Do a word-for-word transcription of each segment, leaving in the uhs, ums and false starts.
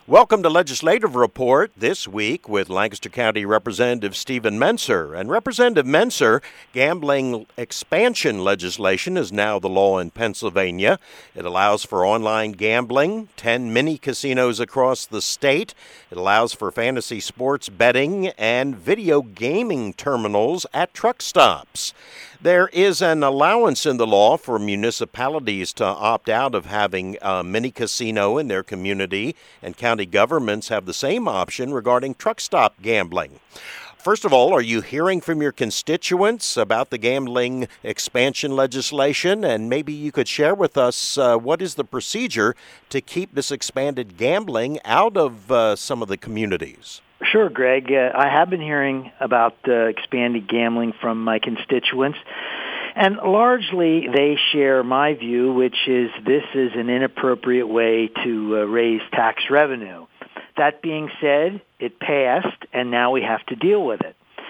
Welcome to Legislative Report this week with Lancaster County Representative Stephen Menser. And Representative Menser, gambling expansion legislation is now the law in Pennsylvania. It allows for online gambling, ten mini casinos across the state. It allows for fantasy sports betting and video gaming terminals at truck stops. There is an allowance in the law for municipalities to opt out of having a mini casino in their community, and county governments have the same option regarding truck stop gambling. First of all, are you hearing from your constituents about the gambling expansion legislation? And maybe you could share with us uh, what is the procedure to keep this expanded gambling out of uh, some of the communities? Sure, Greg. Uh, I have been hearing about uh, expanded gambling from my constituents, and largely they share my view, which is this is an inappropriate way to uh, raise tax revenue. That being said, it passed, and now we have to deal with it.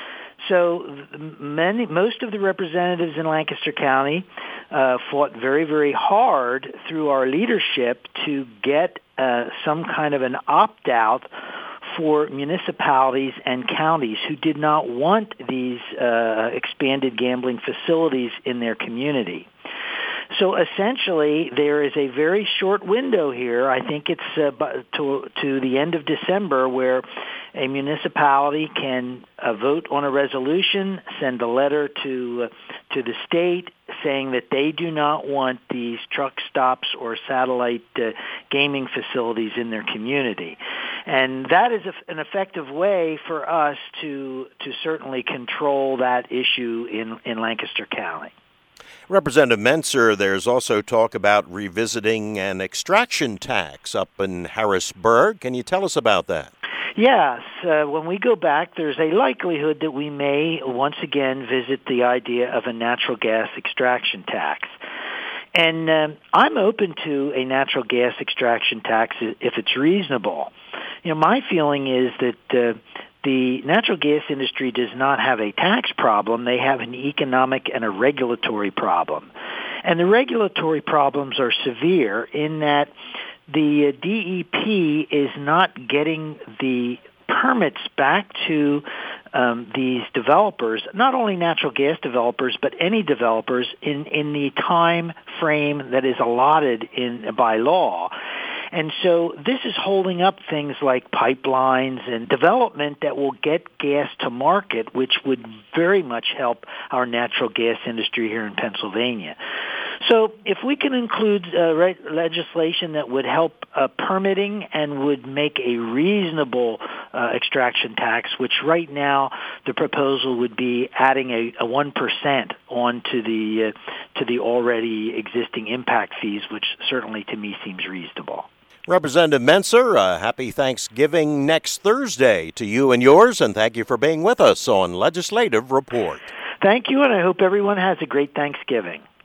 So many, most of the representatives in Lancaster County uh, fought very, very hard through our leadership to get uh, some kind of an opt-out for municipalities and counties who did not want these uh, expanded gambling facilities in their community. So essentially, there is a very short window here. I think it's uh, to, to the end of December where a municipality can uh, vote on a resolution, send a letter to uh, to the state saying that they do not want these truck stops or satellite uh, gaming facilities in their community. And that is a, an effective way for us to to certainly control that issue in, in Lancaster County. Representative Menser, there's also talk about revisiting an extraction tax up in Harrisburg. Can you tell us about that? Yes. Uh, when we go back, there's a likelihood that we may once again visit the idea of a natural gas extraction tax. And um, I'm open to a natural gas extraction tax if it's reasonable. You know, my feeling is that uh, the natural gas industry does not have a tax problem. They have an economic and a regulatory problem. And the regulatory problems are severe in that the D E P is not getting the permits back to um, these developers, not only natural gas developers, but any developers in, in the time frame that is allotted in by law. And so this is holding up things like pipelines and development that will get gas to market, which would very much help our natural gas industry here in Pennsylvania. So if we can include uh, re- legislation that would help uh, permitting and would make a reasonable uh, extraction tax, which right now the proposal would be adding a, a one percent onto the uh, to the already existing impact fees, which certainly to me seems reasonable. Representative Menser, uh, happy Thanksgiving next Thursday to you and yours, and thank you for being with us on Legislative Report. Thank you, and I hope everyone has a great Thanksgiving.